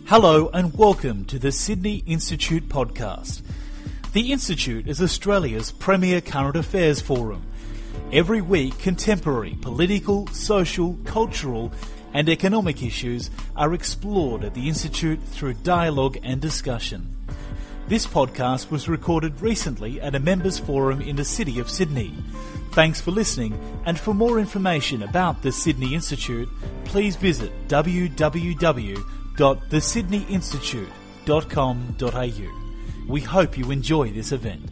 Hello and welcome to the Sydney Institute podcast. The Institute is Australia's premier current affairs forum. Every week, contemporary political, social, cultural and economic issues are explored at the Institute through dialogue and discussion. This podcast was recorded recently at a members' forum in the City of Sydney. Thanks for listening, and for more information about the Sydney Institute, please visit www.thesydneyinstitute.com.au. We hope you enjoy this event.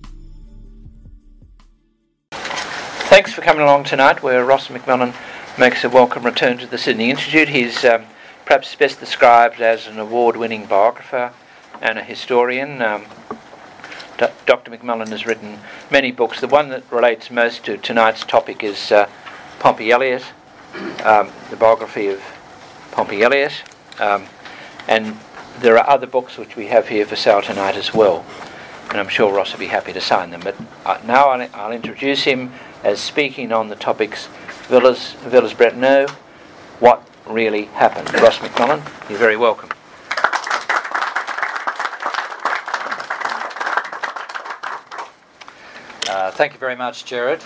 Thanks for coming along tonight, where Ross McMillan makes a welcome return to the Sydney Institute. He's perhaps best described as an award-winning biographer and a historian. Dr. McMillan has written many books. The one that relates most to tonight's topic is Pompey Elliott, the biography of Pompey Elliott. And there are other books which we have here for sale tonight as well. And I'm sure Ross will be happy to sign them. But now I'll introduce him as speaking on the topics Villers-Bretonneux, what really happened. Ross McMillan, you're very welcome. Thank you very much, Jared.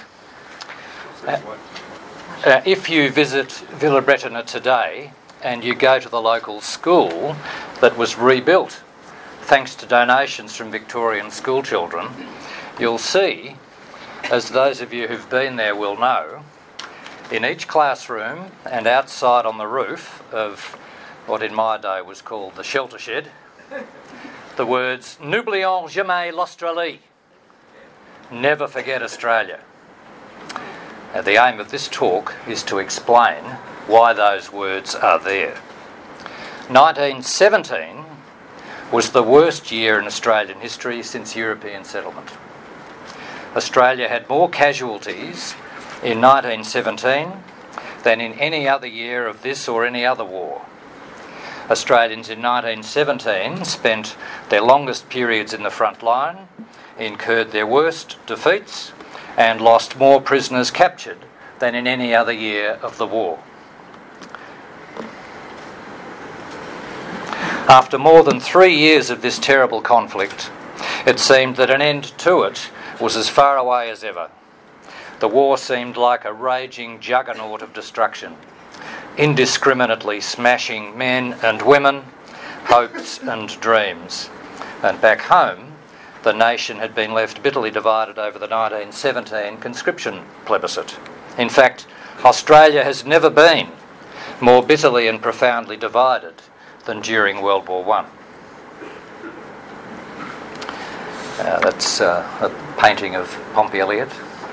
If you visit Villers-Bretonneux today and you go to the local school that was rebuilt thanks to donations from Victorian school children, you'll see, as those of you who've been there will know, in each classroom and outside on the roof of what in my day was called the shelter shed, the words "N'oublions jamais l'Australie," never forget Australia. The aim of this talk is to explain why those words are there. 1917 was the worst year in Australian history since European settlement. Australia had more casualties in 1917 than in any other year of this or any other war. Australians in 1917 spent their longest periods in the front line, incurred their worst defeats, and lost more prisoners captured than in any other year of the war. After more than 3 years of this terrible conflict, it seemed that an end to it was as far away as ever. The war seemed like a raging juggernaut of destruction, indiscriminately smashing men and women, hopes and dreams. And back home, the nation had been left bitterly divided over the 1917 conscription plebiscite. In fact, Australia has never been more bitterly and profoundly divided than during World War I. That's a painting of Pompey Elliott.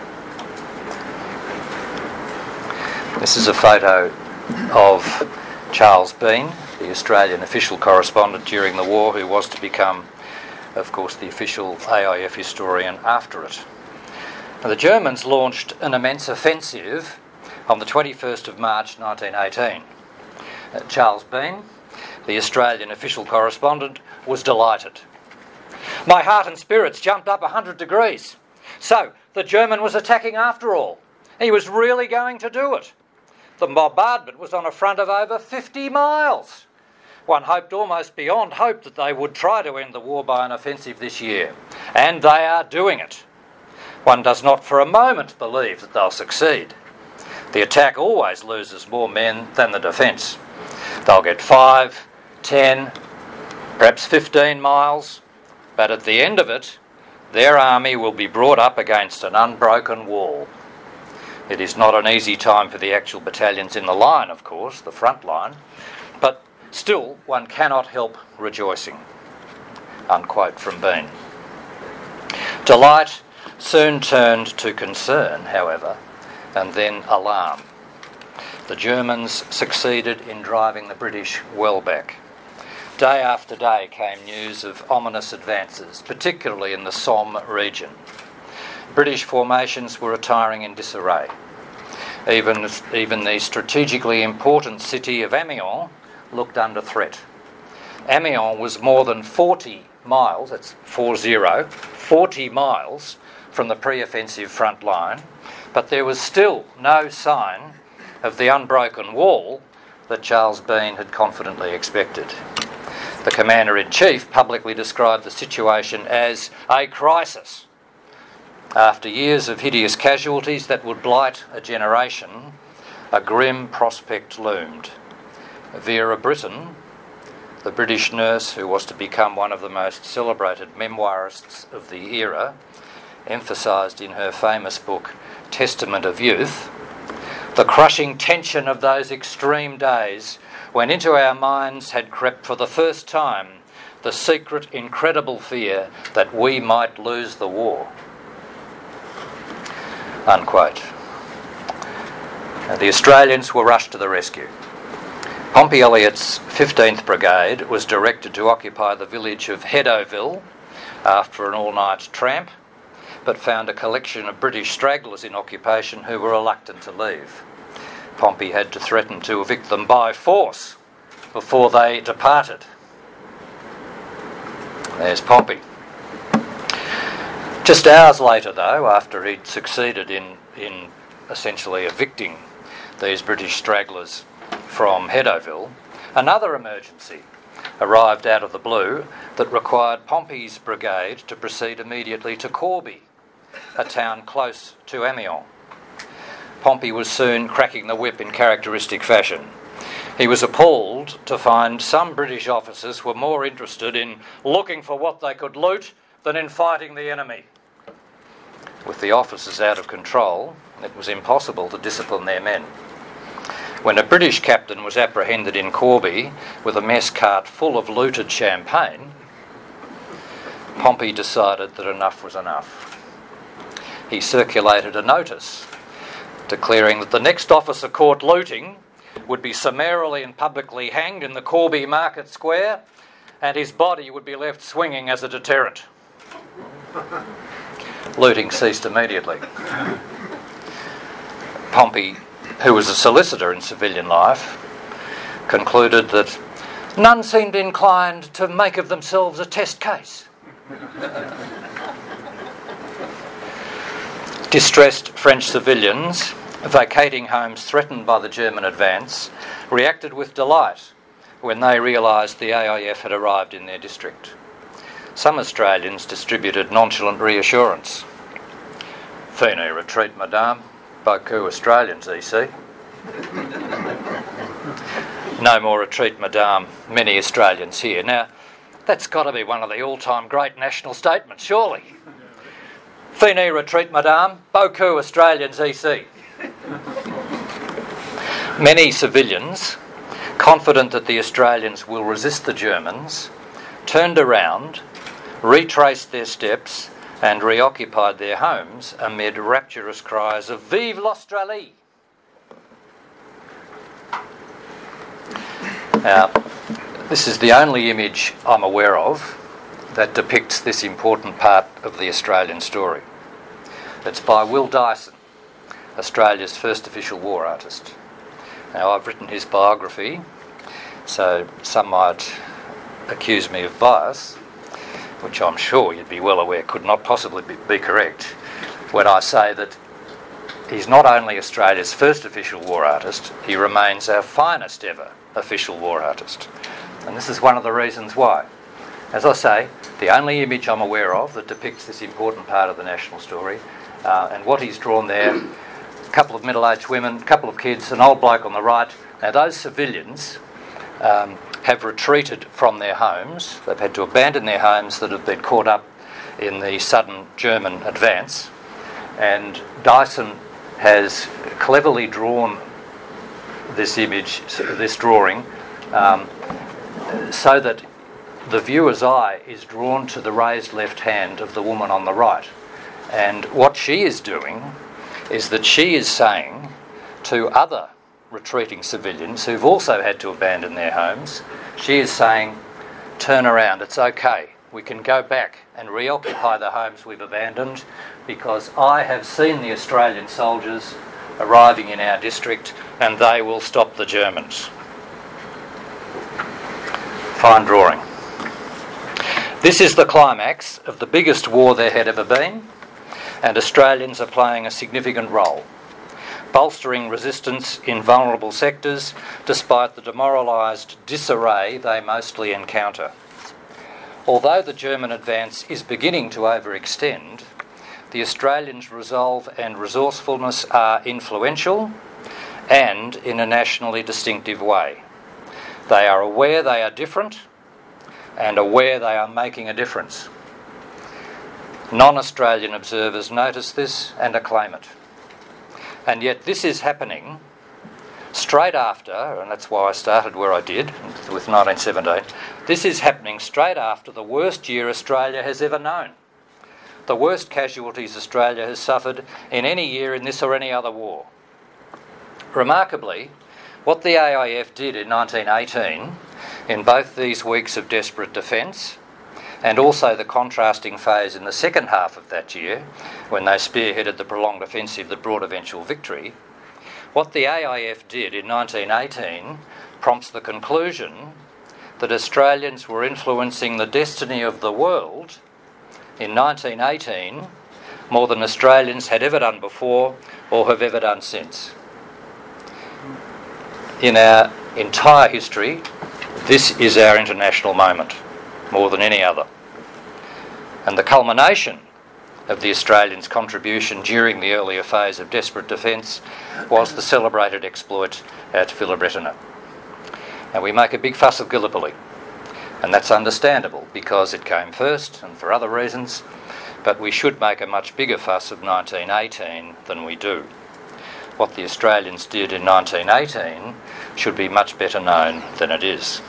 This is a photo of Charles Bean, the Australian official correspondent during the war, who was to become, of course, the official AIF historian after it. Now, the Germans launched an immense offensive on the 21st of March 1918. Charles Bean, the Australian official correspondent, was delighted. "My heart and spirits jumped up 100 degrees. So, the German was attacking after all. He was really going to do it. The bombardment was on a front of over 50 miles. One hoped almost beyond hope that they would try to end the war by an offensive this year. And they are doing it. One does not for a moment believe that they'll succeed. The attack always loses more men than the defence. They'll get 5, 10, perhaps 15 miles, but at the end of it, their army will be brought up against an unbroken wall. It is not an easy time for the actual battalions in the line, of course, the front line, but still one cannot help rejoicing." Unquote from Bean. Delight soon turned to concern, however, and then alarm. The Germans succeeded in driving the British well back. Day after day came news of ominous advances, particularly in the Somme region. British formations were retiring in disarray. Even the strategically important city of Amiens looked under threat. Amiens was more than 40 miles, that's 40 miles from the pre-offensive front line, but there was still no sign of the unbroken wall that Charles Bean had confidently expected. The Commander-in-Chief publicly described the situation as a crisis. After years of hideous casualties that would blight a generation, a grim prospect loomed. Vera Brittain, the British nurse who was to become one of the most celebrated memoirists of the era, emphasised in her famous book Testament of Youth the crushing tension of those extreme days when into our minds had crept for the first time the secret, incredible fear that we might lose the war. Unquote. The Australians were rushed to the rescue. Pompey Elliott's 15th Brigade was directed to occupy the village of Heddowville after an all-night tramp, but found a collection of British stragglers in occupation who were reluctant to leave. Pompey had to threaten to evict them by force before they departed. There's Pompey. Just hours later, though, after he'd succeeded in essentially evicting these British stragglers from Heddowville, another emergency arrived out of the blue that required Pompey's brigade to proceed immediately to Corby, a town close to Amiens. Pompey was soon cracking the whip in characteristic fashion. He was appalled to find some British officers were more interested in looking for what they could loot than in fighting the enemy. With the officers out of control, it was impossible to discipline their men. When a British captain was apprehended in Corby with a mess cart full of looted champagne, Pompey decided that enough was enough. He circulated a notice declaring that the next officer caught looting would be summarily and publicly hanged in the Corby Market Square, and his body would be left swinging as a deterrent. Looting ceased immediately. Pompey, who was a solicitor in civilian life, concluded that none seemed inclined to make of themselves a test case. Distressed French civilians, vacating homes threatened by the German advance, reacted with delight when they realised the AIF had arrived in their district. Some Australians distributed nonchalant reassurance. Fini retreat, madame. Beaucoup Australians, EC. No more retreat, madame. Many Australians here. Now, that's got to be one of the all-time great national statements, surely. Fini retreat, madame. Beaucoup Australians, EC. Many civilians, confident that the Australians will resist the Germans, turned around, retraced their steps and reoccupied their homes amid rapturous cries of "Vive l'Australie!" Now, this is the only image I'm aware of that depicts this important part of the Australian story. It's by Will Dyson, Australia's first official war artist. Now, I've written his biography, so some might accuse me of bias, which I'm sure you'd be well aware could not possibly be correct, when I say that he's not only Australia's first official war artist, he remains our finest ever official war artist. And this is one of the reasons why. As I say, the only image I'm aware of that depicts this important part of the national story, and what he's drawn there, a couple of middle-aged women, a couple of kids, an old bloke on the right. Now, those civilians have retreated from their homes. They've had to abandon their homes that have been caught up in the sudden German advance. And Dyson has cleverly drawn this image, this drawing, so that the viewer's eye is drawn to the raised left hand of the woman on the right. And what she is doing is that she is saying to other retreating civilians who've also had to abandon their homes, she is saying, turn around, it's okay. We can go back and reoccupy the homes we've abandoned because I have seen the Australian soldiers arriving in our district and they will stop the Germans. Fine drawing. This is the climax of the biggest war there had ever been, and Australians are playing a significant role. bolstering resistance in vulnerable sectors despite the demoralised disarray they mostly encounter. Although the German advance is beginning to overextend, the Australians' resolve and resourcefulness are influential and in a nationally distinctive way. They are aware they are different and aware they are making a difference. Non-Australian observers notice this and acclaim it. And yet this is happening straight after, and that's why I started where I did, with 1917, this is happening straight after the worst year Australia has ever known. The worst casualties Australia has suffered in any year in this or any other war. Remarkably, what the AIF did in 1918, in both these weeks of desperate defence, and also the contrasting phase in the second half of that year, when they spearheaded the prolonged offensive that brought eventual victory, what the AIF did in 1918 prompts the conclusion that Australians were influencing the destiny of the world in 1918 more than Australians had ever done before or have ever done since. In our entire history, this is our international moment, more than any other. And the culmination of the Australians' contribution during the earlier phase of desperate defence was the celebrated exploit at Villabretina. And we make a big fuss of Gallipoli, and that's understandable because it came first and for other reasons, but we should make a much bigger fuss of 1918 than we do. What the Australians did in 1918 should be much better known than it is.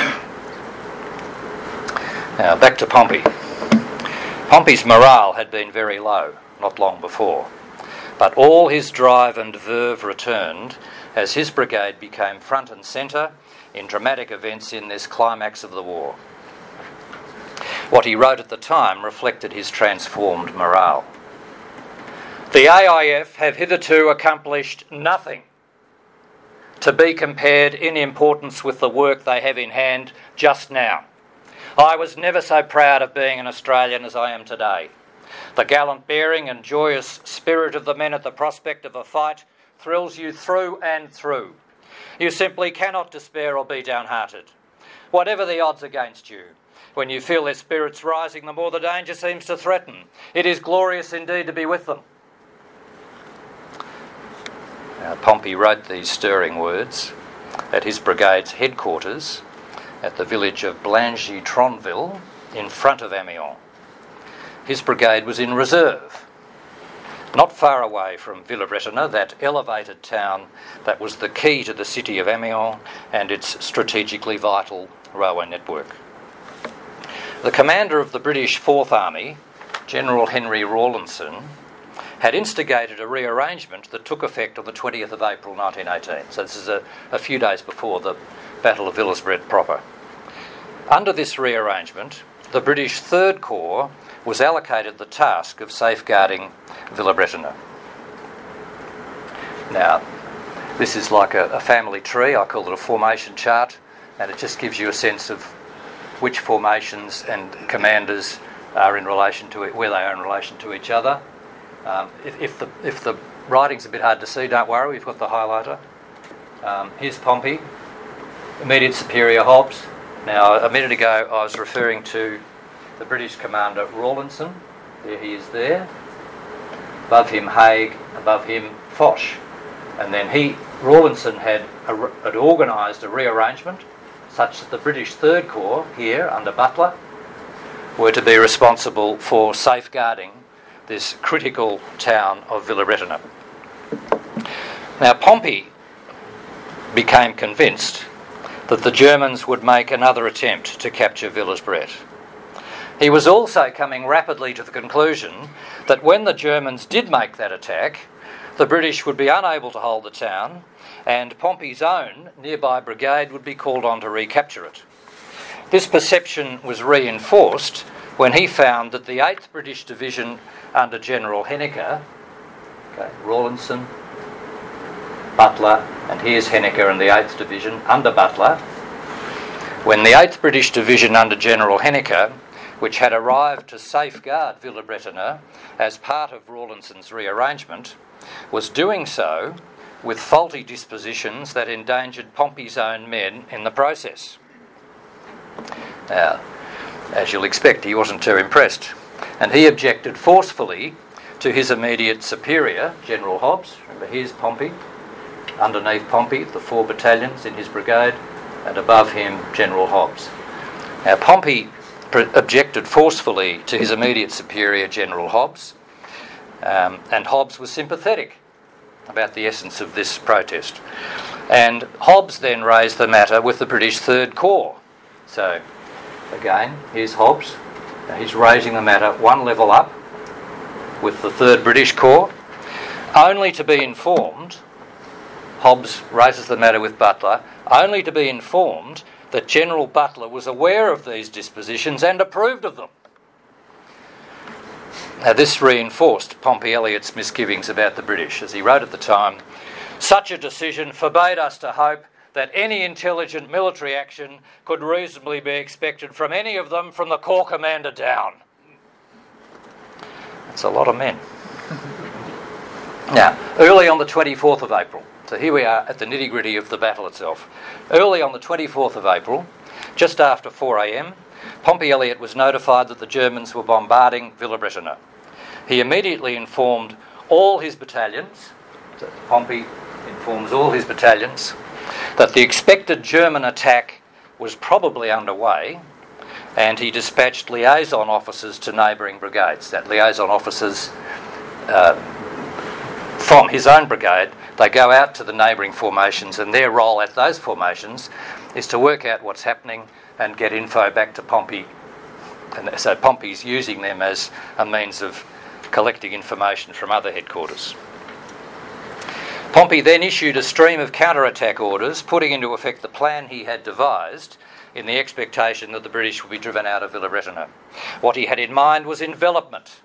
Now, back to Pompey. Pompey's morale had been very low not long before, but all his drive and verve returned as his brigade became front and centre in dramatic events in this climax of the war. What he wrote at the time reflected his transformed morale. The AIF have hitherto accomplished nothing to be compared in importance with the work they have in hand just now. I was never so proud of being an Australian as I am today. The gallant bearing and joyous spirit of the men at the prospect of a fight thrills you through and through. You simply cannot despair or be downhearted. Whatever the odds against you, when you feel their spirits rising, the more the danger seems to threaten. It is glorious indeed to be with them. Now, Pompey wrote these stirring words at his brigade's headquarters at the village of Blangy-Tronville in front of Amiens. His brigade was in reserve, not far away from Villabretina, that elevated town that was the key to the city of Amiens and its strategically vital railway network. The commander of the British Fourth Army, General Henry Rawlinson, had instigated a rearrangement that took effect on the 20th of April 1918. So this is a few days before the Battle of Villers-Bret proper. Under this rearrangement, the British Third Corps was allocated the task of safeguarding Villabretina. Now, this is like a family tree. I call it a formation chart, and it just gives you a sense of which formations and commanders are in relation to it, where they are in relation to each other. If the writing's a bit hard to see, don't worry, we've got the highlighter. Here's Pompey, immediate superior Hobbs. Now, a minute ago I was referring to the British commander Rawlinson. There he is there. Above him Haig, above him Foch. And then Rawlinson had organised a rearrangement such that the British Third Corps here under Butler were to be responsible for safeguarding this critical town of Villabretina. Now, Pompey became convinced that the Germans would make another attempt to capture Villers-Bret. He was also coming rapidly to the conclusion that when the Germans did make that attack, the British would be unable to hold the town and Pompey's own nearby brigade would be called on to recapture it. This perception was reinforced when he found that the 8th British Division under General Henniker, Rawlinson, Butler, and here's Henniker and the 8th Division under Butler. When the 8th British Division under General Henniker, which had arrived to safeguard Villabretina as part of Rawlinson's rearrangement, was doing so with faulty dispositions that endangered Pompey's own men in the process. Now, as you'll expect, he wasn't too impressed, and he objected forcefully to his immediate superior, General Hobbs. Remember, here's Pompey. Underneath Pompey, the 4 battalions in his brigade, and above him, General Hobbs. Now, Pompey objected forcefully to his immediate superior, General Hobbs, and Hobbs was sympathetic about the essence of this protest. And Hobbs then raised the matter with the British 3rd Corps. So, again, here's Hobbs. Now, he's raising the matter one level up with the 3rd British Corps, only to be informed, Hobbs raises the matter with Butler, only to be informed that General Butler was aware of these dispositions and approved of them. Now, this reinforced Pompey Elliott's misgivings about the British, as he wrote at the time, "Such a decision forbade us to hope that any intelligent military action could reasonably be expected from any of them from the Corps Commander down." That's a lot of men. Now, early on the 24th of April, so here we are at the nitty-gritty of the battle itself. Early on the 24th of April, just after 4 a.m, Pompey Elliott was notified that the Germans were bombarding Villebretina. He immediately informed all his battalions, so Pompey informs all his battalions, that the expected German attack was probably underway, and he dispatched liaison officers to neighbouring brigades. That liaison officers from his own brigade, they go out to the neighbouring formations, and their role at those formations is to work out what's happening and get info back to Pompey. And so Pompey's using them as a means of collecting information from other headquarters. Pompey then issued a stream of counter-attack orders, putting into effect the plan he had devised in the expectation that the British would be driven out of Villebretina. What he had in mind was envelopment,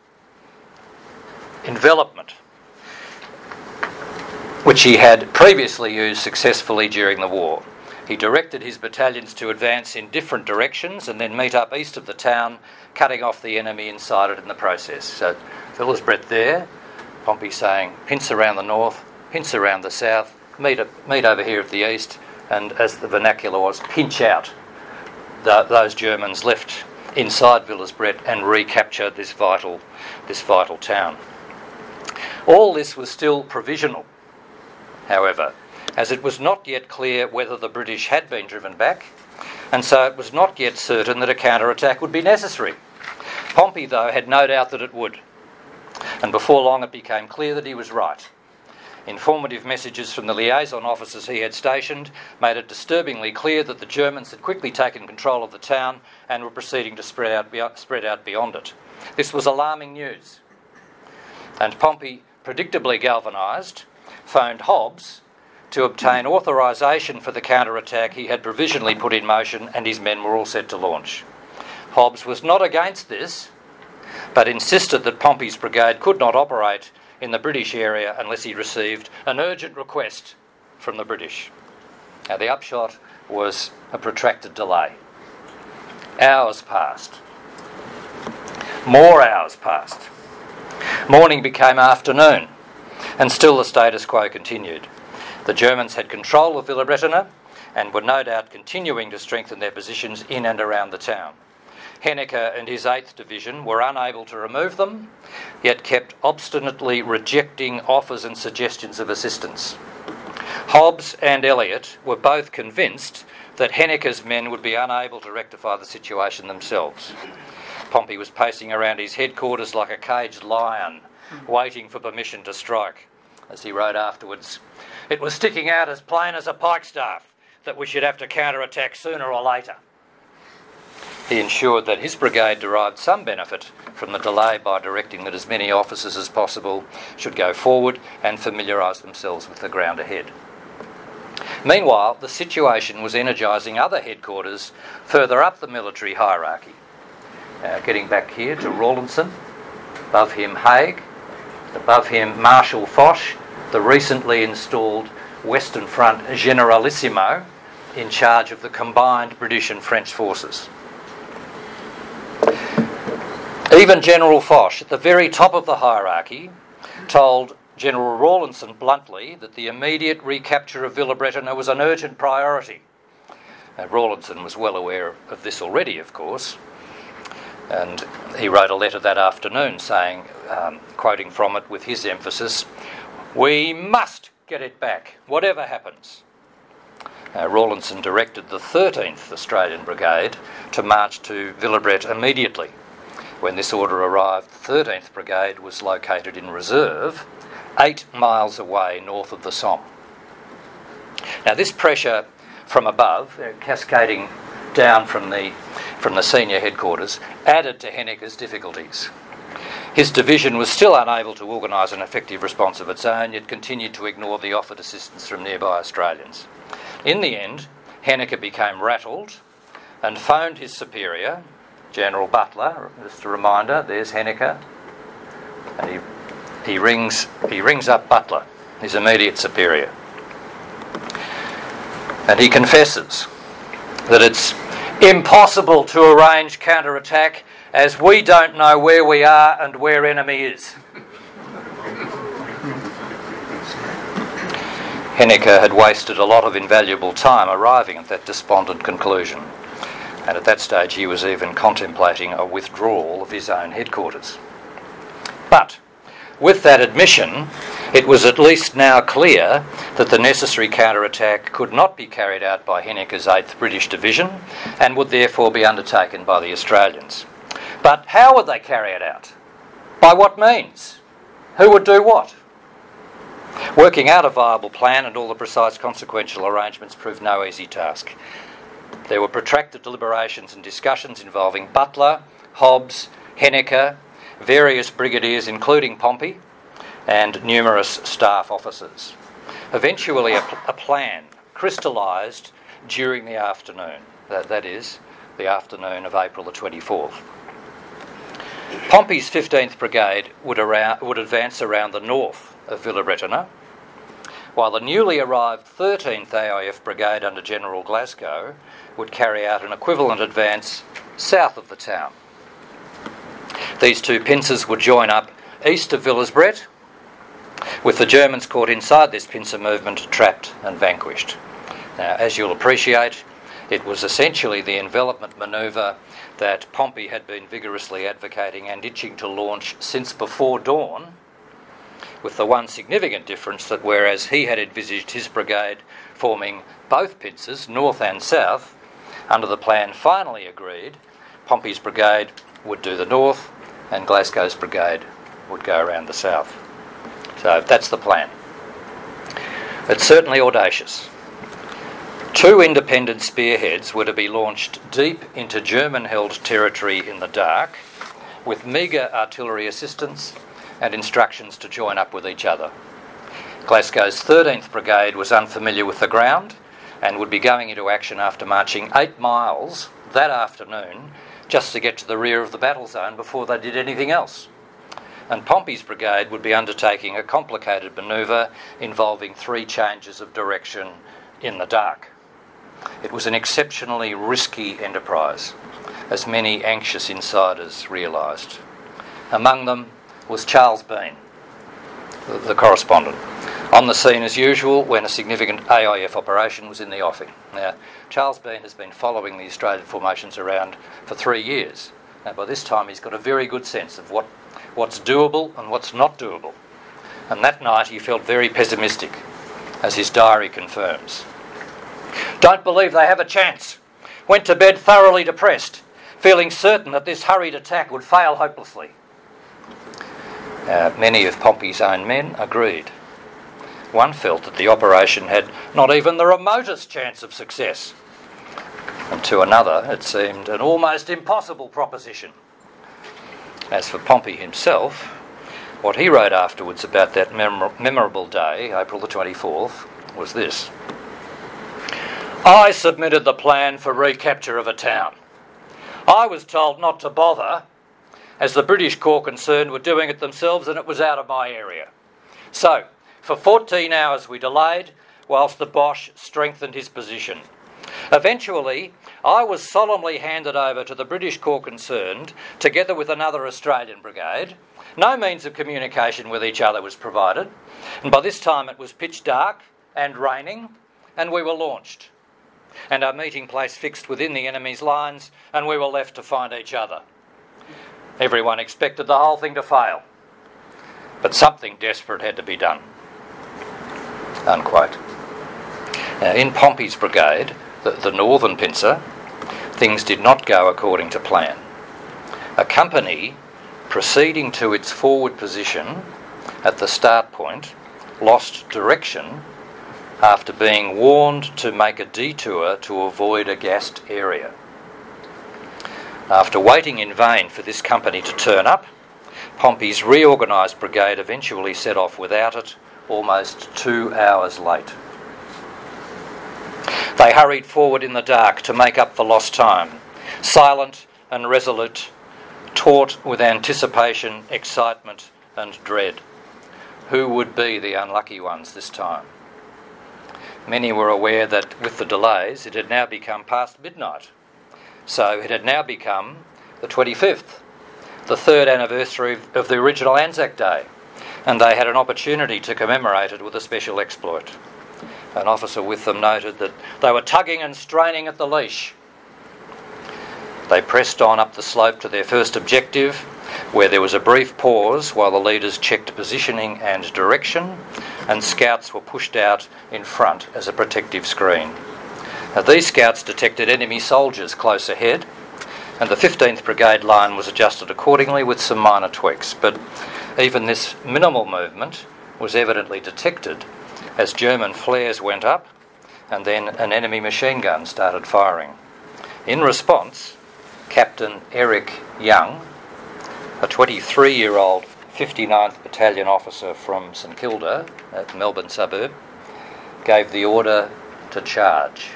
which he had previously used successfully during the war. He directed his battalions to advance in different directions and then meet up east of the town, cutting off the enemy inside it in the process. So Villebretina there, Pompey saying, pince around the north, pince around the south, meet over here at the east, and as the vernacular was, pinch out those Germans left inside Villebretina and recapture this vital town. All this was still provisional, however, as it was not yet clear whether the British had been driven back, and so it was not yet certain that a counter-attack would be necessary. Pompey, though, had no doubt that it would, and before long it became clear that he was right. Informative messages from the liaison officers he had stationed made it disturbingly clear that the Germans had quickly taken control of the town and were proceeding to spread out beyond it. This was alarming news, and Pompey, predictably galvanised, phoned Hobbs to obtain authorisation for the counter-attack he had provisionally put in motion, and his men were all set to launch. Hobbs was not against this, but insisted that Pompey's brigade could not operate in the British area unless he received an urgent request from the British. Now, the upshot was a protracted delay. Hours passed. More hours passed. Morning became afternoon, and still the status quo continued. The Germans had control of Villebretina and were no doubt continuing to strengthen their positions in and around the town. Henniker and his 8th Division were unable to remove them, yet kept obstinately rejecting offers and suggestions of assistance. Hobbs and Elliott were both convinced that Henniker's men would be unable to rectify the situation themselves. Pompey was pacing around his headquarters like a caged lion, waiting for permission to strike. As he wrote afterwards, "It was sticking out as plain as a pikestaff that we should have to counter-attack sooner or later." He ensured that his brigade derived some benefit from the delay by directing that as many officers as possible should go forward and familiarise themselves with the ground ahead. Meanwhile, the situation was energising other headquarters further up the military hierarchy. Getting back here to Rawlinson, above him Haig, above him Marshal Foch, the recently installed Western Front Generalissimo in charge of the combined British and French forces. Even General Foch, at the very top of the hierarchy, told General Rawlinson bluntly that the immediate recapture of Villa Bretana was an urgent priority. Rawlinson was well aware of this already, of course, and he wrote a letter that afternoon saying, quoting from it with his emphasis, "We must get it back, whatever happens." Rawlinson directed the 13th Australian Brigade to march to Villebret immediately. When this order arrived, the 13th Brigade was located in reserve 8 miles away north of the Somme. Now this pressure from above, cascading down from the senior headquarters, added to Henniker's difficulties. His division was still unable to organise an effective response of its own, yet continued to ignore the offered assistance from nearby Australians. In the end, Henniker became rattled and phoned his superior, General Butler. Just a reminder, there's Henniker, and he rings up Butler, his immediate superior, and he confesses that it's impossible to arrange counter-attack as we don't know where we are and where enemy is. Henniker had wasted a lot of invaluable time arriving at that despondent conclusion, and at that stage he was even contemplating a withdrawal of his own headquarters. But with that admission, it was at least now clear that the necessary counter-attack could not be carried out by Henniker's 8th British Division and would therefore be undertaken by the Australians. But how would they carry it out? By what means? Who would do what? Working out a viable plan and all the precise consequential arrangements proved no easy task. There were protracted deliberations and discussions involving Butler, Hobbs, Henniker, various brigadiers including Pompey, and numerous staff officers. Eventually a plan crystallised during the afternoon, that is, the afternoon of April the 24th. Pompey's 15th Brigade would advance around the north of Villa Bretana, while the newly arrived 13th AIF Brigade under General Glasgow would carry out an equivalent advance south of the town. These two pincers would join up east of Villesbret, with the Germans caught inside this pincer movement, trapped and vanquished. Now, as you'll appreciate, it was essentially the envelopment manoeuvre that Pompey had been vigorously advocating and itching to launch since before dawn, with the one significant difference that whereas he had envisaged his brigade forming both pincers, north and south, under the plan finally agreed, Pompey's brigade would do the north and Glasgow's brigade would go around the south. So that's the plan. It's certainly audacious. 2 independent spearheads were to be launched deep into German-held territory in the dark, with meagre artillery assistance and instructions to join up with each other. Glasgow's 13th Brigade was unfamiliar with the ground and would be going into action after marching 8 miles that afternoon just to get to the rear of the battle zone before they did anything else. And Pompey's brigade would be undertaking a complicated manoeuvre involving 3 changes of direction in the dark. It was an exceptionally risky enterprise, as many anxious insiders realised. Among them was Charles Bean, the correspondent, on the scene as usual when a significant AIF operation was in the offing. Now, Charles Bean has been following the Australian formations around for 3 years. Now, by this time he's got a very good sense of what's doable and what's not doable. And that night he felt very pessimistic, as his diary confirms. "Don't believe they have a chance. Went to bed thoroughly depressed, feeling certain that this hurried attack would fail hopelessly." Many of Pompey's own men agreed. One felt that the operation had not even the remotest chance of success. And to another, it seemed an almost impossible proposition. As for Pompey himself, what he wrote afterwards about that memorable day, April the 24th, was this: "I submitted the plan for recapture of a town. I was told not to bother, as the British corps concerned were doing it themselves and it was out of my area. So, for 14 hours we delayed whilst the Boche strengthened his position. Eventually, I was solemnly handed over to the British Corps concerned, together with another Australian brigade. No means of communication with each other was provided, and by this time it was pitch dark and raining, and we were launched. And our meeting place fixed within the enemy's lines, and we were left to find each other. Everyone expected the whole thing to fail, but something desperate had to be done." Unquote. Now, in Pompey's brigade, the northern pincer, things did not go according to plan. A company proceeding to its forward position at the start point lost direction after being warned to make a detour to avoid a gassed area. After waiting in vain for this company to turn up, Pompey's reorganised brigade eventually set off without it, almost 2 hours late. They hurried forward in the dark to make up the lost time, silent and resolute, taut with anticipation, excitement and dread. Who would be the unlucky ones this time? Many were aware that with the delays it had now become past midnight. So it had now become the 25th, the third anniversary of the original Anzac Day, and they had an opportunity to commemorate it with a special exploit. An officer with them noted that they were tugging and straining at the leash. They pressed on up the slope to their first objective, where there was a brief pause while the leaders checked positioning and direction, and scouts were pushed out in front as a protective screen. Now, these scouts detected enemy soldiers close ahead, and the 15th Brigade line was adjusted accordingly with some minor tweaks, but even this minimal movement was evidently detected as German flares went up and then an enemy machine gun started firing. In response, Captain Eric Young, a 23-year-old 59th Battalion officer from St Kilda, a Melbourne suburb, gave the order to charge.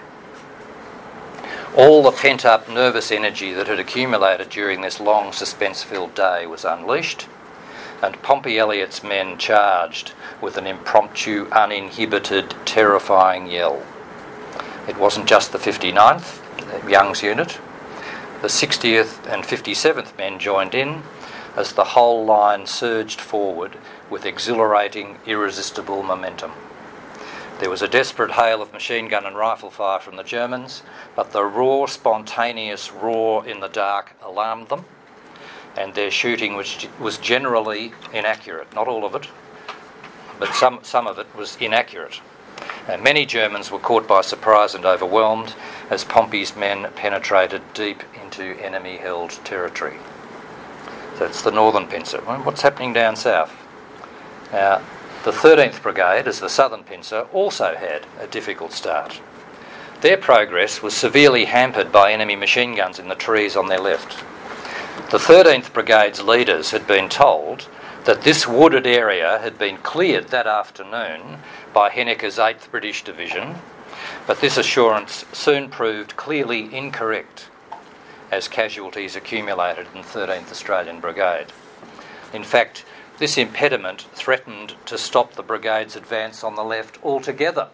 All the pent-up nervous energy that had accumulated during this long suspense-filled day was unleashed, and Pompey Elliott's men charged with an impromptu, uninhibited, terrifying yell. It wasn't just the 59th, Young's unit. The 60th and 57th men joined in as the whole line surged forward with exhilarating, irresistible momentum. There was a desperate hail of machine gun and rifle fire from the Germans, but the raw, spontaneous roar in the dark alarmed them, and their shooting was generally inaccurate. Not all of it, but some of it was inaccurate. And many Germans were caught by surprise and overwhelmed as Pompey's men penetrated deep into enemy-held territory. So it's the northern pincer. What's happening down south? Now, the 13th Brigade, as the southern pincer, also had a difficult start. Their progress was severely hampered by enemy machine guns in the trees on their left. The 13th Brigade's leaders had been told that this wooded area had been cleared that afternoon by Henniker's 8th British Division, but this assurance soon proved clearly incorrect as casualties accumulated in the 13th Australian Brigade. In fact, this impediment threatened to stop the brigade's advance on the left altogether,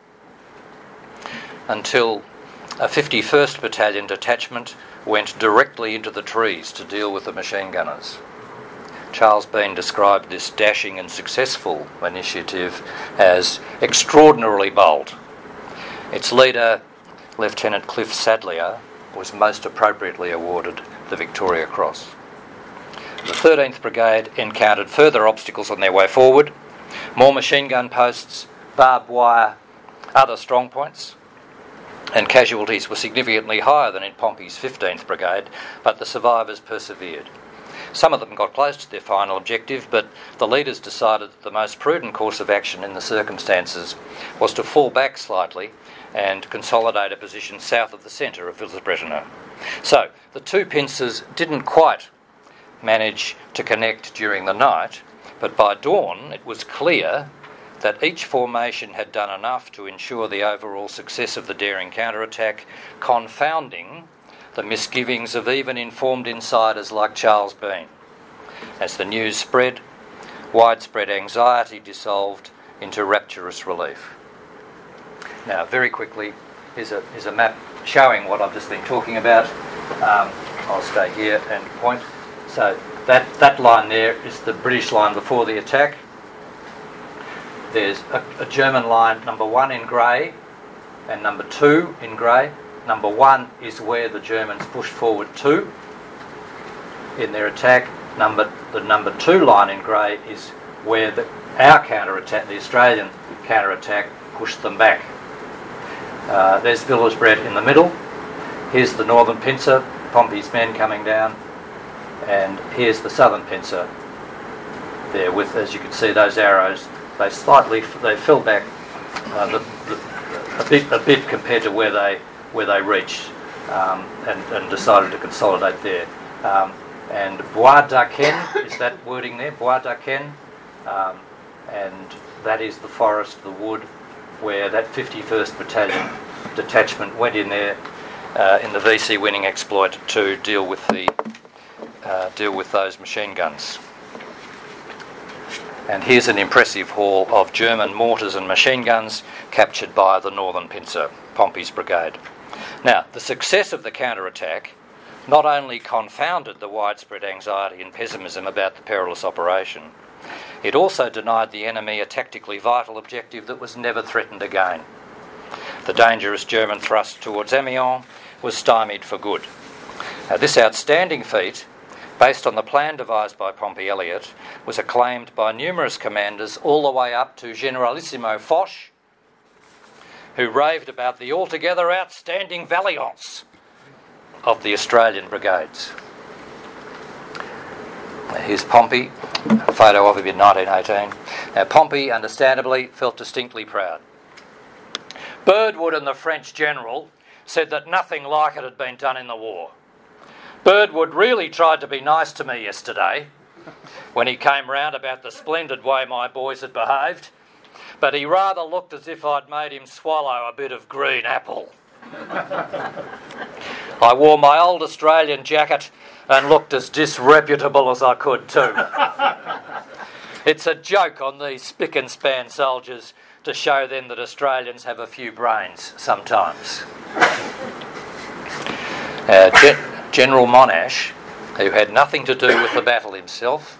until a 51st Battalion detachment went directly into the trees to deal with the machine gunners. Charles Bean described this dashing and successful initiative as extraordinarily bold. Its leader, Lieutenant Cliff Sadlier, was most appropriately awarded the Victoria Cross. The 13th Brigade encountered further obstacles on their way forward: more machine gun posts, barbed wire, other strong points, and casualties were significantly higher than in Pompey's 15th Brigade, but the survivors persevered. Some of them got close to their final objective, but the leaders decided that the most prudent course of action in the circumstances was to fall back slightly and consolidate a position south of the centre of Villers-Bretonneux. So the two pincers didn't quite manage to connect during the night, but by dawn it was clear that each formation had done enough to ensure the overall success of the daring counterattack, confounding the misgivings of even informed insiders like Charles Bean. As the news spread, widespread anxiety dissolved into rapturous relief. Now, very quickly, Here's a map showing what I've just been talking about. I'll stay here and point. So that line there is the British line before the attack. There's a German line, number 1 in grey, and number 2 in grey. Number 1 is where the Germans pushed forward to in their attack. The number 2 line in grey is where our counter-attack, the Australian counter-attack, pushed them back. There's Villers-Brett in the middle. Here's the northern pincer, Pompey's men coming down, and here's the southern pincer there with, as you can see, those arrows. They fell back a bit compared to where they reached, and decided to consolidate there. And Bois d'Arquenne is that wording there, Bois d'Arquenne, and that is the forest, the wood, where that 51st Battalion detachment went in there in the VC winning exploit to deal with those machine guns. And here's an impressive haul of German mortars and machine guns captured by the northern pincer, Pompey's brigade. Now, the success of the counterattack not only confounded the widespread anxiety and pessimism about the perilous operation, it also denied the enemy a tactically vital objective that was never threatened again. The dangerous German thrust towards Amiens was stymied for good. Now, this outstanding feat, based on the plan devised by Pompey Elliott, was acclaimed by numerous commanders all the way up to Generalissimo Foch, who raved about the altogether outstanding valiance of the Australian brigades. Here's Pompey, a photo of him in 1918. Now, Pompey, understandably, felt distinctly proud. Birdwood and the French general said that nothing like it had been done in the war. Birdwood really tried to be nice to me yesterday when he came round about the splendid way my boys had behaved, but he rather looked as if I'd made him swallow a bit of green apple. I wore my old Australian jacket and looked as disreputable as I could too. It's a joke on these spick and span soldiers to show them that Australians have a few brains sometimes. General Monash, who had nothing to do with the battle himself,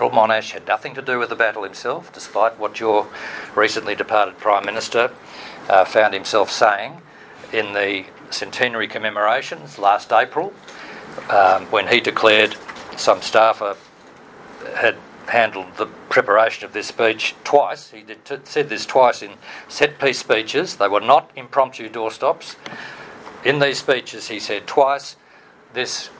despite what your recently departed Prime Minister found himself saying in the centenary commemorations last April, when he declared some staffer had handled the preparation of this speech twice. He said this twice in set-piece speeches. They were not impromptu doorstops. In these speeches, he said twice, this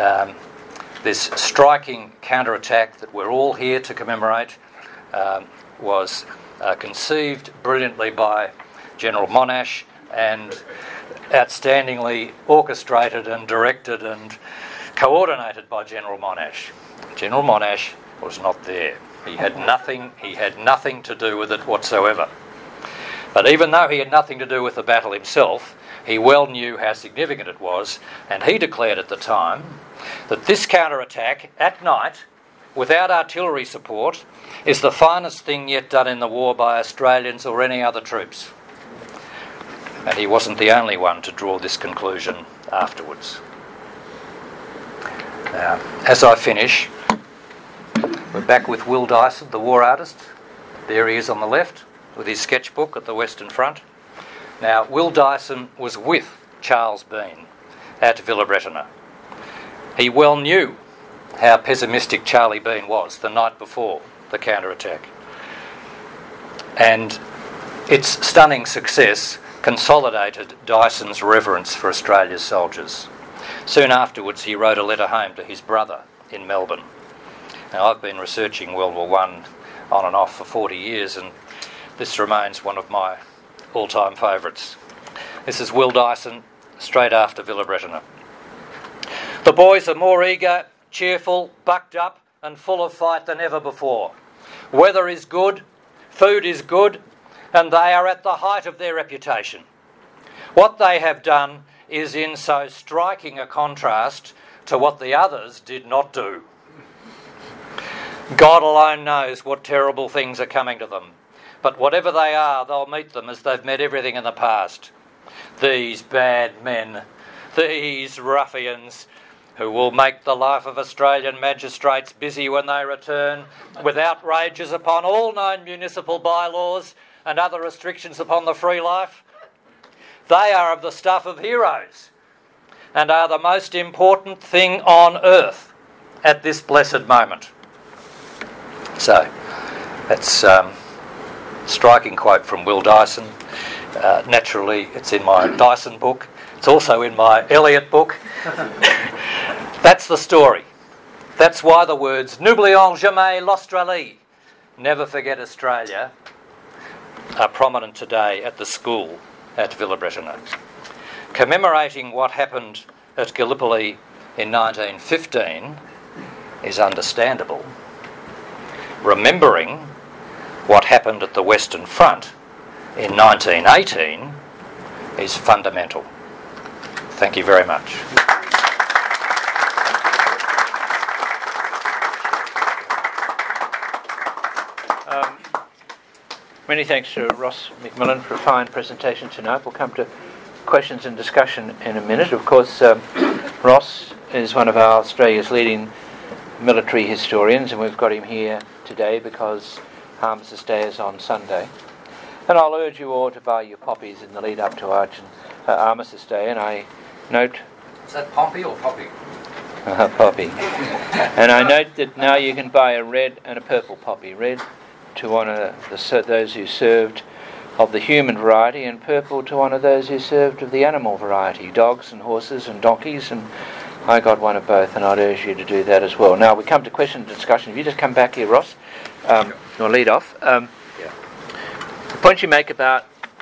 striking counterattack that we're all here to commemorate was conceived brilliantly by General Monash and outstandingly orchestrated and directed and coordinated by General Monash. General Monash was not there. He had nothing to do with it whatsoever. But even though he had nothing to do with the battle himself, he well knew how significant it was, and he declared at the time that this counterattack at night, without artillery support, is the finest thing yet done in the war by Australians or any other troops. And he wasn't the only one to draw this conclusion afterwards. Now, as I finish, we're back with Will Dyson, the war artist. There he is on the left, with his sketchbook at the Western Front. Now, Will Dyson was with Charles Bean at Villers-Bretonneux. He well knew how pessimistic Charlie Bean was the night before the counterattack. And its stunning success consolidated Dyson's reverence for Australia's soldiers. Soon afterwards, he wrote a letter home to his brother in Melbourne. Now, I've been researching World War I on and off for 40 years, and this remains one of my all-time favourites. This is Will Dyson, straight after Villers-Bretonneux. The boys are more eager, cheerful, bucked up, and full of fight than ever before. Weather is good, food is good, and they are at the height of their reputation. What they have done is in so striking a contrast to what the others did not do. God alone knows what terrible things are coming to them, but whatever they are, they'll meet them as they've met everything in the past. These bad men, these ruffians, who will make the life of Australian magistrates busy when they return, with outrages upon all known municipal bylaws and other restrictions upon the free life. They are of the stuff of heroes and are the most important thing on earth at this blessed moment. So, that's a striking quote from Will Dyson. Naturally, it's in my Dyson book. It's also in my Eliot book. That's the story. That's why the words "N'oublions jamais l'Australie," never forget Australia, are prominent today at the school at Villebretonneau. Commemorating what happened at Gallipoli in 1915 is understandable. Remembering what happened at the Western Front in 1918 is fundamental. Thank you very much. Many thanks to Ross McMillan for a fine presentation tonight. We'll come to questions and discussion in a minute. Of course, Ross is one of Australia's leading military historians, and we've got him here today because Armistice Day is on Sunday. And I'll urge you all to buy your poppies in the lead up to Armistice Day, and I note... Is that Pompey or Poppy? Poppy. And I note that now you can buy a red and a purple poppy. Red to honour those who served of the human variety, and purple to honour those who served of the animal variety, dogs and horses and donkeys, and I got one of both, and I'd urge you to do that as well. Now we come to question and discussion. If you just come back here, Ross, or lead off. The point you make about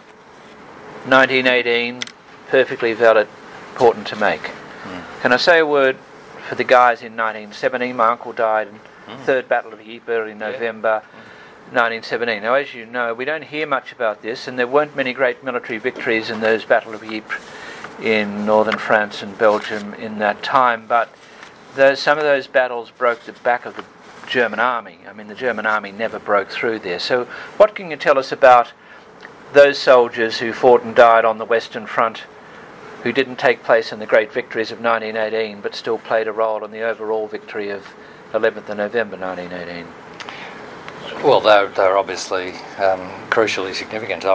1918, perfectly valid, important to make. Can I say a word for the guys in 1917? My uncle died in the Third Battle of Ypres in November 1917. Now, as you know, we don't hear much about this, and there weren't many great military victories in those Battle of Ypres in northern France and Belgium in that time, but some of those battles broke the back of the German army. I mean, the German army never broke through there. So what can you tell us about those soldiers who fought and died on the Western Front, who didn't take place in the great victories of 1918, but still played a role in the overall victory of 11th of November 1918? Well, they're obviously crucially significant.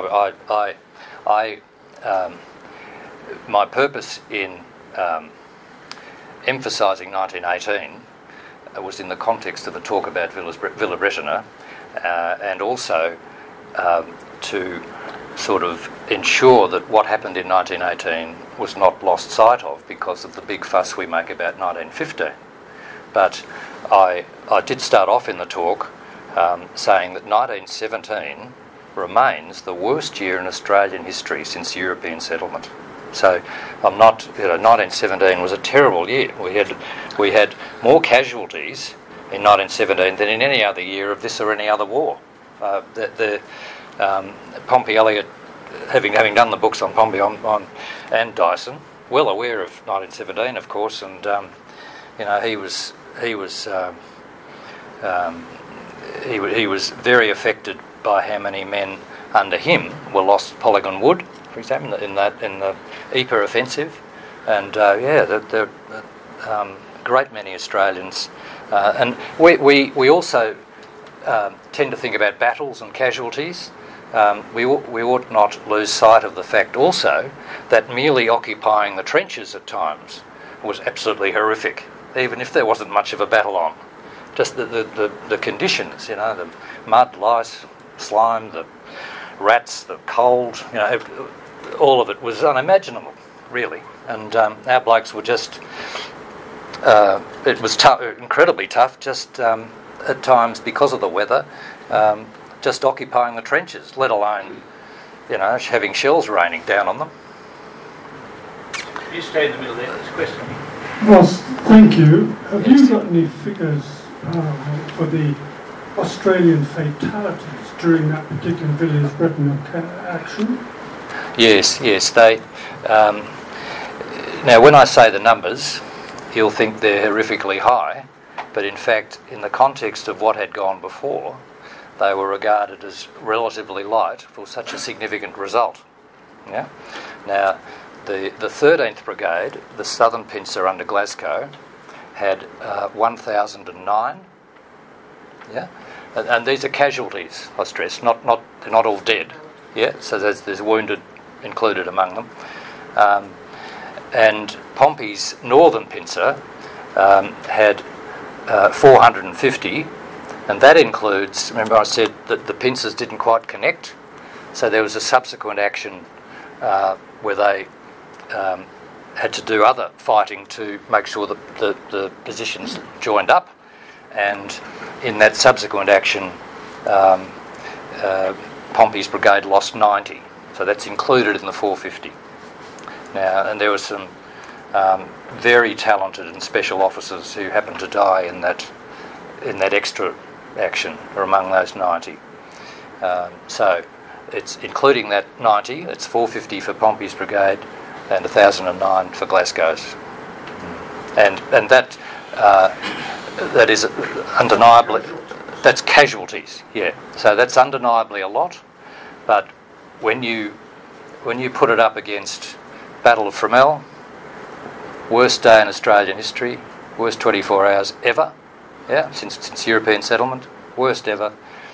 My purpose in emphasising 1918 was in the context of the talk about Villebretonneau, and also to sort of ensure that what happened in 1918 was not lost sight of because of the big fuss we make about 1915. But I did start off in the talk saying that 1917 remains the worst year in Australian history since European settlement. So I'm not, 1917 was a terrible year. We had more casualties in 1917 than in any other year of this or any other war. Pompey Elliott, having done the books on Pompey and Dyson, well aware of 1917, of course, and he was very affected by how many men under him were lost at Polygon Wood, for example, in the Ypres offensive, and there great many Australians, and we also tend to think about battles and casualties. We ought not lose sight of the fact also that merely occupying the trenches at times was absolutely horrific, even if there wasn't much of a battle on. Just the conditions, the mud, lice, slime, the rats, the cold, all of it was unimaginable, really. And our blokes were just, it was incredibly tough, just at times because of the weather, just occupying the trenches, let alone, having shells raining down on them. You stay in the middle there, there's a question. Ross, thank you. Have you got any figures for the Australian fatalities during that particular Villebretonneau action? Yes. They. Now, when I say the numbers, you'll think they're horrifically high, but in fact, in the context of what had gone before, they were regarded as relatively light for such a significant result. Yeah. Now, the 13th Brigade, the southern pincer under Glasgow, had 1,009. Yeah, and these are casualties, I stress. They're not all dead. Yeah, so there's wounded included among them. And Pompey's northern pincer had 450, and that includes. Remember, I said that the pincers didn't quite connect, so there was a subsequent action where they had to do other fighting to make sure that the positions joined up, and in that subsequent action, Pompey's brigade lost 90, so that's included in the 450. Now, and there were some very talented and special officers who happened to die in that extra action, or among those 90. So it's including that 90. It's 450 for Pompey's brigade and 1,009 for Glasgow's, and that is undeniably, that's casualties. Yeah, so that's undeniably a lot, but when you put it up against Battle of Fromelles, worst day in Australian history, worst 24 hours ever, yeah, since European settlement, worst ever,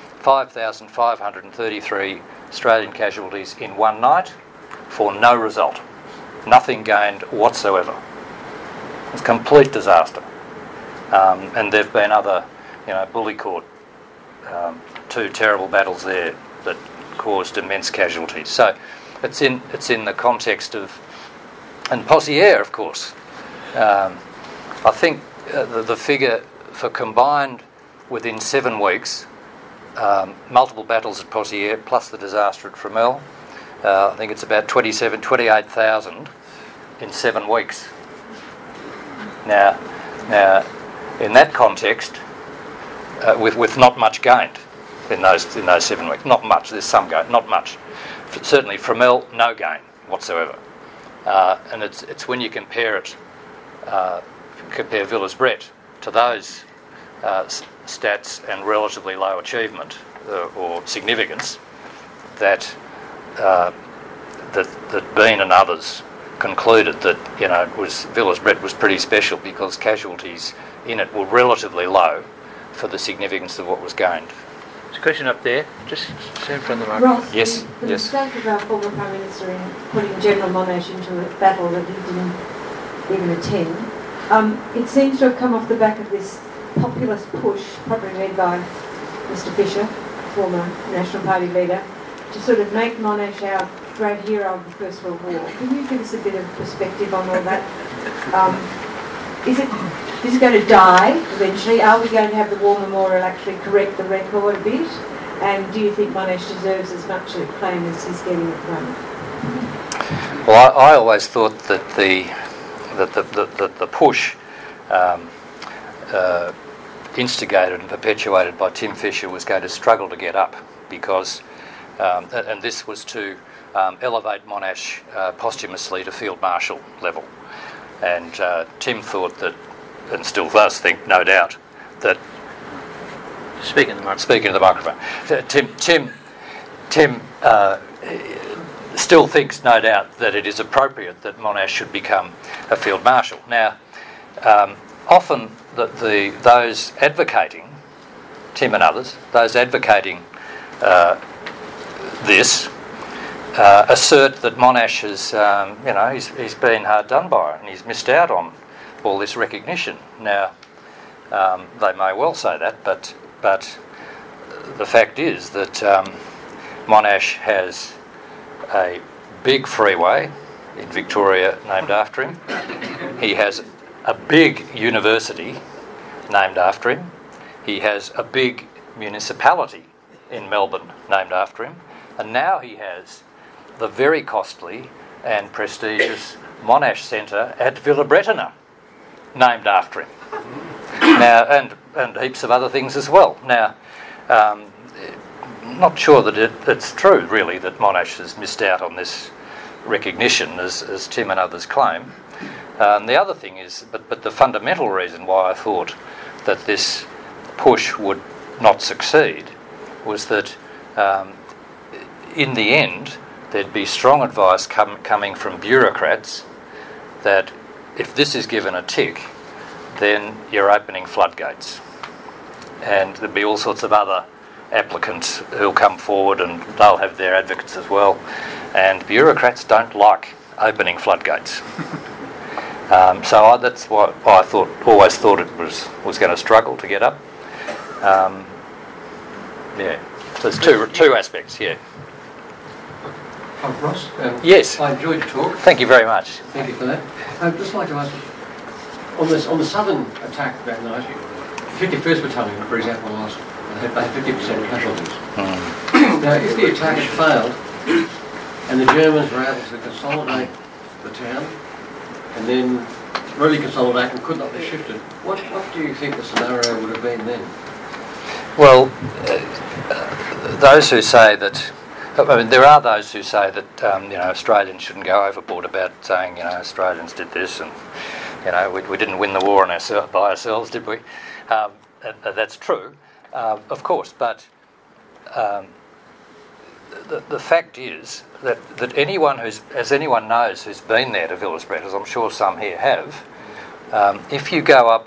5,533 Australian casualties in one night for no result, nothing gained whatsoever. It's a complete disaster. And there've been other, Bullecourt, 2 terrible battles there that caused immense casualties. So it's in the context of, and Pozières, of course. I think the figure for combined within 7 weeks, multiple battles at Pozières plus the disaster at Fromelles, I think it's about 28,000 in 7 weeks. Now, in that context, with not much gained in those 7 weeks, not much. There's some gain, not much. Certainly, Fromelles, no gain whatsoever. And it's when you compare Villers-Bret to those stats and relatively low achievement or significance that Bean and others concluded that Villers-Bret was pretty special because casualties in it were relatively low for the significance of what was gained. There's a question up there, just in front of the microphone. Ross, yes. The mistake of our former Prime Minister in putting General Monash into a battle that he didn't even attend, it seems to have come off the back of this populist push, probably led by Mr Fisher, former National Party leader, to sort of make Monash our great hero of the First World War. Can you give us a bit of perspective on all that? Is it going to die eventually? Are we going to have the War Memorial actually correct the record a bit? And do you think Monash deserves as much acclaim as he's getting at the moment? Well, I always thought that the push instigated and perpetuated by Tim Fisher was going to struggle to get up because, and this was to elevate Monash posthumously to Field Marshal level. And Tim thought that, and still does think, no doubt, that... Speaking of the microphone. Tim still thinks, no doubt, that it is appropriate that Monash should become a Field Marshal. Now, often those advocating, Tim and others, those advocating this, assert that Monash has, he's been hard done by and he's missed out on all this recognition. Now, they may well say that, but the fact is that Monash has a big freeway in Victoria named after him. He has a big university named after him. He has a big municipality in Melbourne named after him. And now he has the very costly and prestigious Monash Centre at Villa-Brettoneux named after him. Now, and heaps of other things as well. Now, not sure that it's true, really, that Monash has missed out on this recognition, as Tim and others claim. The other thing is, but the fundamental reason why I thought that this push would not succeed was that in the end, there'd be strong advice coming from bureaucrats that if this is given a tick, then you're opening floodgates. And there'll be all sorts of other applicants who'll come forward and they'll have their advocates as well. And bureaucrats don't like opening floodgates. So that's what I always thought it was going to struggle to get up. So there's two aspects, Ross? Yes. I enjoyed your talk. Thank you very much. Thank you for that. I'd just like to ask, on the southern attack that night, 51st Battalion, for example, lost, they had 50% casualties. Now, if the attack had failed, and the Germans were able to consolidate the town, and then really consolidate and could not be shifted, what do you think the scenario would have been then? Well, those who say that, there are those who say that Australians shouldn't go overboard about saying Australians did this and we didn't win the war by ourselves, did we? That's true, of course, but the fact is that anyone as anyone knows who's been there to Villers-Brett, as I'm sure some here have, if you go up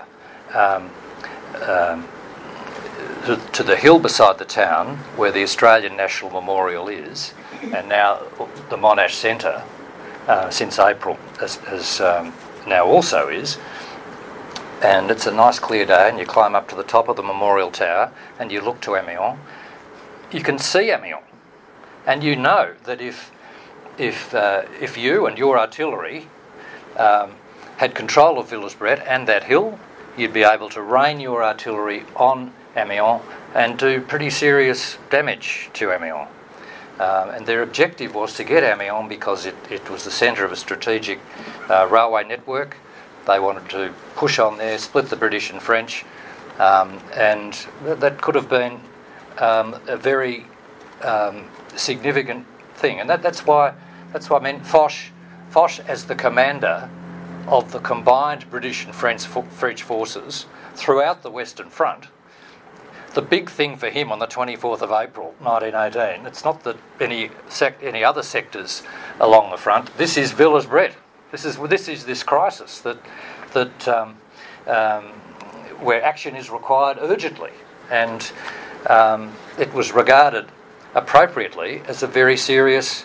to the hill beside the town where the Australian National Memorial is, and now the Monash Centre since April has now also is, and it's a nice clear day and you climb up to the top of the memorial tower and you look to Amiens, you can see Amiens, and you know that if you and your artillery had control of Villers-Brett and that hill, you'd be able to rain your artillery on Amiens and do pretty serious damage to Amiens. And their objective was to get Amiens because it was the centre of a strategic railway network. They wanted to push on there, split the British and French, and that could have been a very significant thing. And that's why I mean Foch as the commander of the combined British and French forces throughout the Western Front, the big thing for him on the 24th of April 1918, it's not that any other sectors along the front. This is Villers-Brett. This is this crisis that where action is required urgently, and it was regarded appropriately as a very serious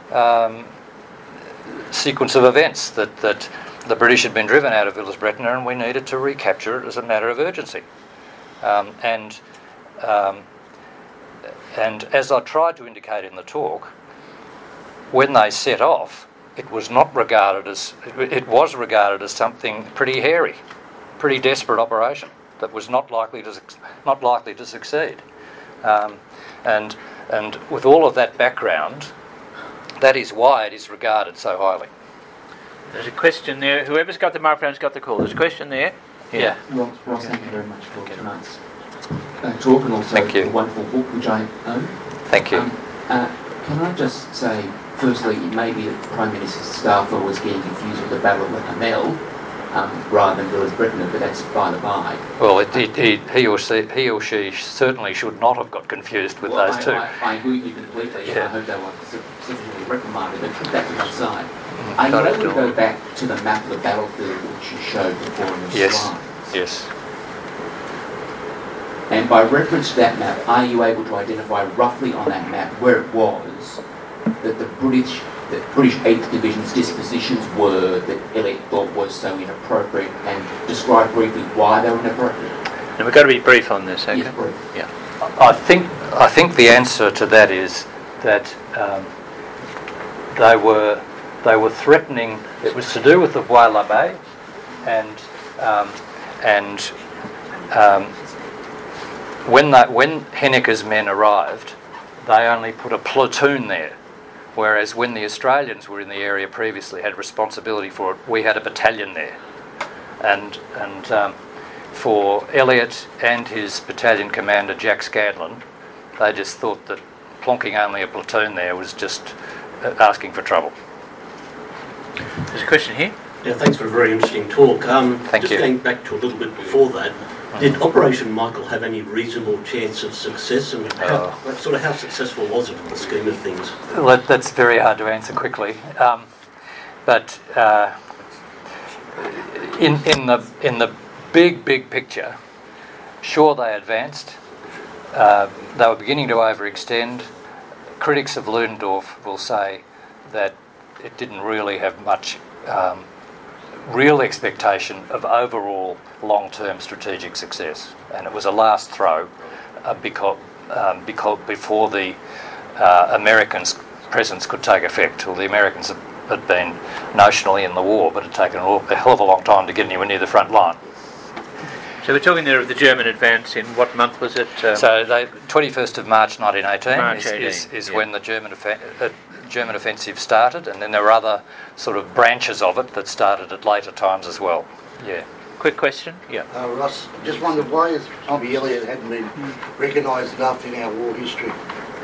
sequence of events that the British had been driven out of Villers-Brett and we needed to recapture it as a matter of urgency. And as I tried to indicate in the talk, when they set off, it was regarded as something pretty hairy, pretty desperate operation that was not likely to succeed. And with all of that background, that is why it is regarded so highly. There's a question there. Whoever's got the microphone's got the call. There's a question there. Yeah. Ross, thank you very much for tonight's talk and also the wonderful book which I own. Thank you. Can I just say, firstly, it may be that the Prime Minister's staffer was getting confused with the Battle of Hamel rather than Villers-Brett, but that's by the by. Well, he or she certainly should not have got confused with those two. I agree with you completely, and I hope they were sufficiently reprimanded, but put that to one side. Are you able to go back to the map of the battlefield which you showed before in the slides? Yes. And by reference to that map, are you able to identify roughly on that map where it was that the British 8th Division's dispositions were that Elliott thought was so inappropriate, and describe briefly why they were inappropriate? And we've got to be brief on this, okay? Yes, brief. Yeah. I think the answer to that is that they were threatening. It was to do with the Bois-l'Abbé, and when Henniker's men arrived, they only put a platoon there, whereas when the Australians were in the area previously, had responsibility for it, we had a battalion there, and for Elliott and his battalion commander Jack Scanlon, they just thought that plonking only a platoon there was just asking for trouble. There's a question here. Yeah, thanks for a very interesting talk. Thank you. Going back to a little bit before that, did Operation Michael have any reasonable chance of success? And how successful was it in the scheme of things? Well, that's very hard to answer quickly. But in the big picture, sure, they advanced. They were beginning to overextend. Critics of Ludendorff will say that it didn't really have much real expectation of overall long-term strategic success, and it was a last throw because before the Americans' presence could take effect. Well, the Americans had been notionally in the war, but had taken a hell of a long time to get anywhere near the front line. So we're talking there of the German advance in what month was it? So 21st of March 1918 March is when the German offensive started, and then there were other sort of branches of it that started at later times as well. Yeah. Quick question? Yeah. Ross, just wondered why Pompey Elliott hadn't been recognised enough in our war history.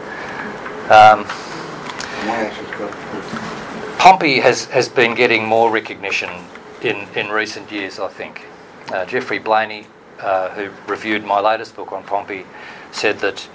Pompey has been getting more recognition in recent years, I think. Geoffrey Blaney, who reviewed my latest book on Pompey, said that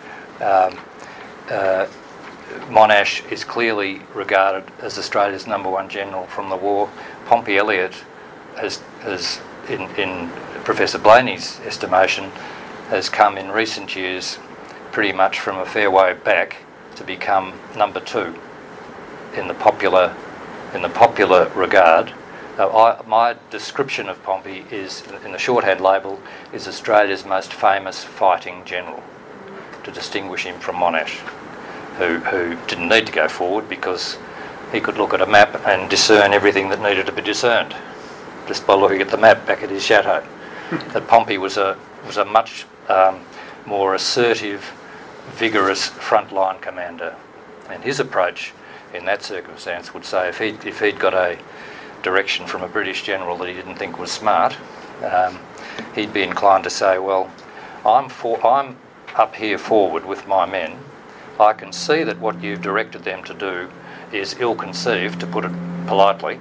Monash is clearly regarded as Australia's #1 general from the war. Pompey Elliott has in Professor Blaney's estimation, has come in recent years pretty much from a fair way back to become #2 in the popular regard. My description of Pompey is, in the shorthand label, is Australia's most famous fighting general, to distinguish him from Monash, who didn't need to go forward because he could look at a map and discern everything that needed to be discerned just by looking at the map back at his chateau. That Pompey was a much more assertive, vigorous frontline commander, and his approach in that circumstance would say if he'd got a direction from a British general that he didn't think was smart, he'd be inclined to say, well, I'm up here forward with my men. I can see that what you've directed them to do is ill-conceived, to put it politely.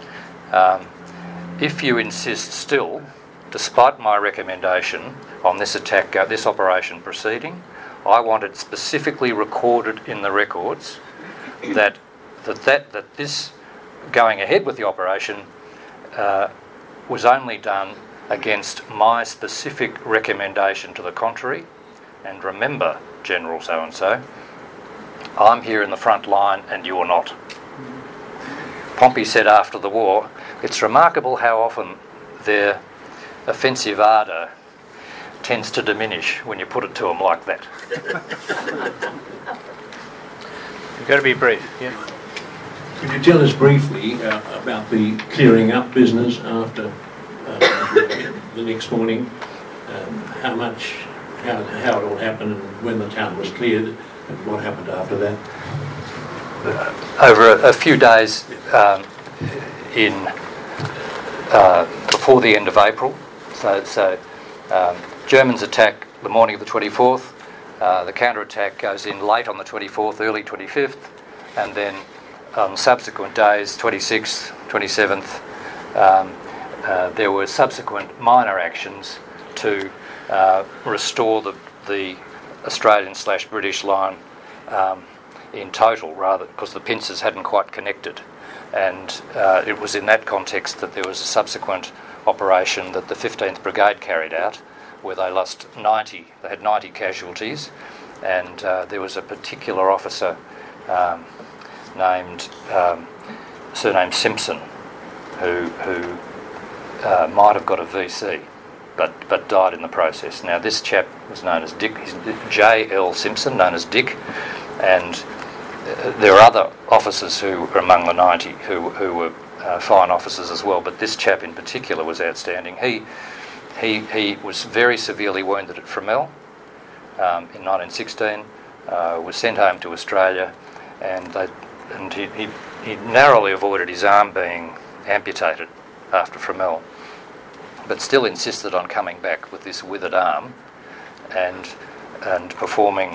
If you insist still, despite my recommendation on this this operation proceeding, I want it specifically recorded in the records that this going ahead with the operation was only done against my specific recommendation to the contrary. And remember, General so-and-so, I'm here in the front line and you're not. Pompey said after the war, it's remarkable how often their offensive ardour tends to diminish when you put it to them like that. You've got to be brief, yeah. Could you tell us briefly about the clearing up business after the next morning? How it all happened and when the town was cleared and what happened after that? Over a few days before the end of April, so Germans attack the morning of the 24th, the counterattack goes in late on the 24th, early 25th, and then on subsequent days, 26th, 27th, there were subsequent minor actions to restore the Australian/British line in total, rather, because the pincers hadn't quite connected. And it was in that context that there was a subsequent operation that the 15th Brigade carried out, where they lost 90. They had 90 casualties, and there was a particular officer surnamed Simpson, who might have got a VC, but died in the process. Now this chap was known as Dick. He's J.L. Simpson, known as Dick, and there are other officers who were among the 90 who were fine officers as well, but this chap in particular was outstanding. He was very severely wounded at Fromelles in 1916, was sent home to Australia, and he narrowly avoided his arm being amputated after Fromelles, but still insisted on coming back with this withered arm and performing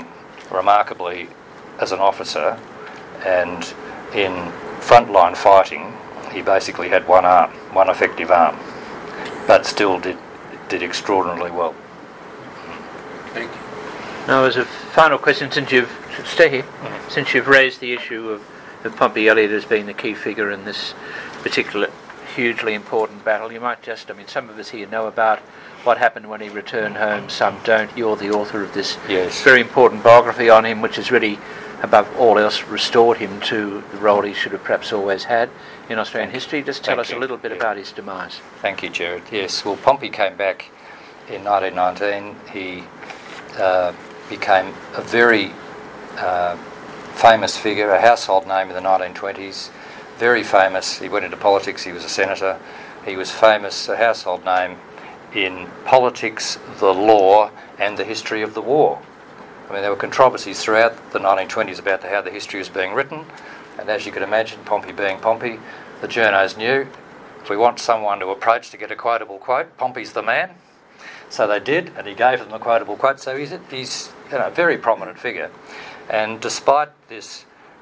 remarkably as an officer, and in frontline fighting he basically had one arm, one effective arm, but still did extraordinarily well. Thank you. Now, as a final question, since you've raised the issue of Pompey Elliott as being the key figure in this particular hugely important battle, you might just, some of us here know about what happened when he returned home, some don't. You're the author of this very important biography on him, which has really, above all else, restored him to the role he should have perhaps always had in Australian history. Just tell us a little bit about his demise. Thank you, Gerard. Yes, well, Pompey came back in 1919. He became a very famous figure, a household name in the 1920s. Very famous. He went into politics. He was a senator. He was famous, a household name in politics, the law, and the history of the war. There were controversies throughout the 1920s about how the history was being written, and as you could imagine, Pompey being Pompey, the journos knew if we want someone to approach to get a quotable quote, Pompey's the man. So they did, and he gave them a quotable quote. So he's a very prominent figure, and despite this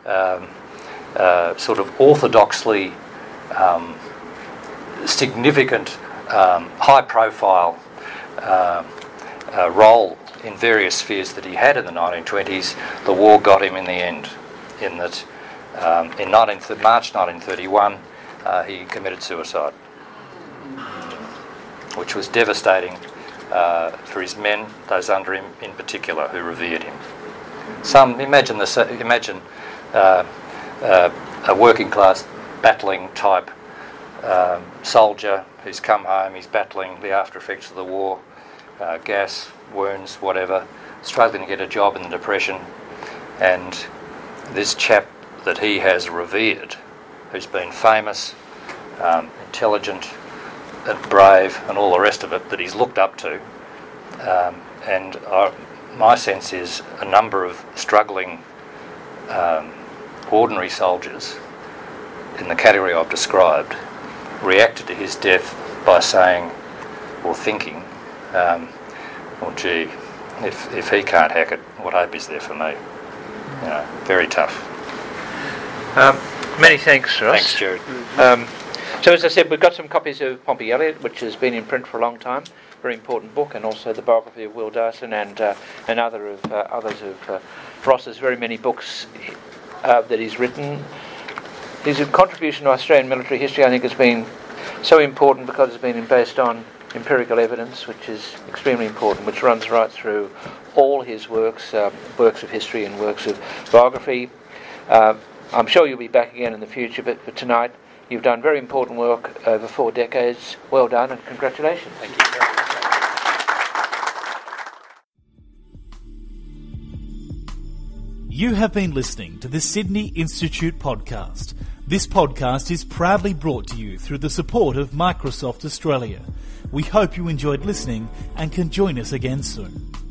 sort of orthodoxly significant, high-profile role in various spheres that he had in the 1920s, the war got him in the end, in that in March 1931 he committed suicide, which was devastating for his men, those under him in particular, who revered him. Imagine a working-class battling type soldier who's come home, he's battling the after effects of the war, gas, wounds, whatever, struggling to get a job in the Depression, and this chap that he has revered, who's been famous, intelligent, and brave, and all the rest of it, that he's looked up to, and my sense is a number of struggling ordinary soldiers in the category I've described reacted to his death by saying or thinking, well, gee, if he can't hack it, what hope is there for me? Very tough. Many thanks, Ross. Thanks, Gerard. So as I said, we've got some copies of Pompey Elliott, which has been in print for a long time. Very important book, and also the biography of Will Darson and others of Ross's very many books that he's written. His contribution to Australian military history, I think, has been so important because it's been based on empirical evidence, which is extremely important, which runs right through all his works, works of history and works of biography. I'm sure you'll be back again in the future, but for tonight, you've done very important work over 4 decades. Well done, and congratulations. Thank you very much. You have been listening to the Sydney Institute podcast. This podcast is proudly brought to you through the support of Microsoft Australia. We hope you enjoyed listening and can join us again soon.